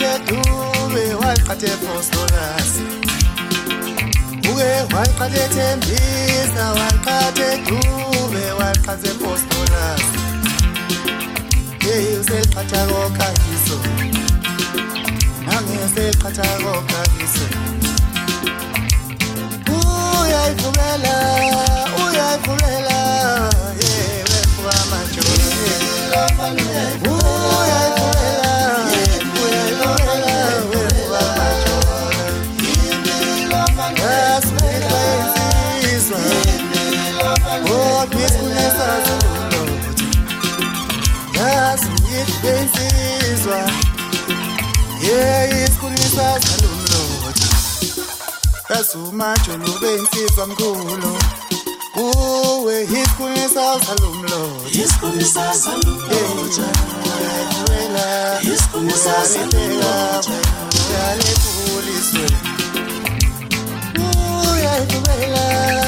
waqhathe Dube waqhathe Phosphorus uke waqhathe Thembisa waqhathe Dube waqhathe Phosphorus hey useqhatha kokhangiso nangeseqhatha kokhangiso uyayivumela yewe kuamajoni Kasuma jolube insizwa mkhulu uwe isikhulisa salumlo isikhulisa salumlo isikhulisa salumlo yale puliswe uyayivumela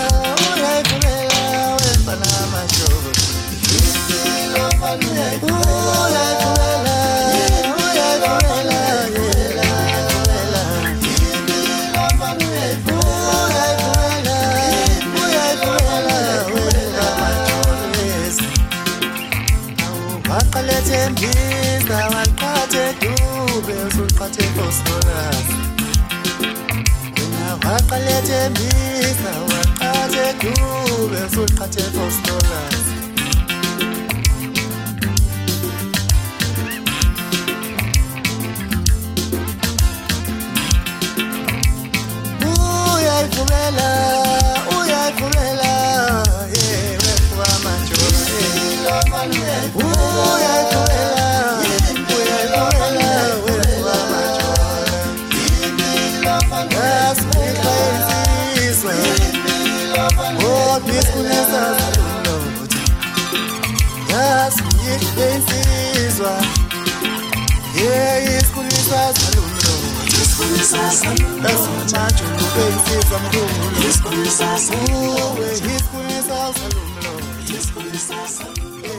wefana majoni impilo Thembisa waqhathe Dube usuqhathe Phosphorus wena waqale Thembisa waqhathe Dube usuqhathe Phosphorus uyayivumela yewe kuamajoni Yes,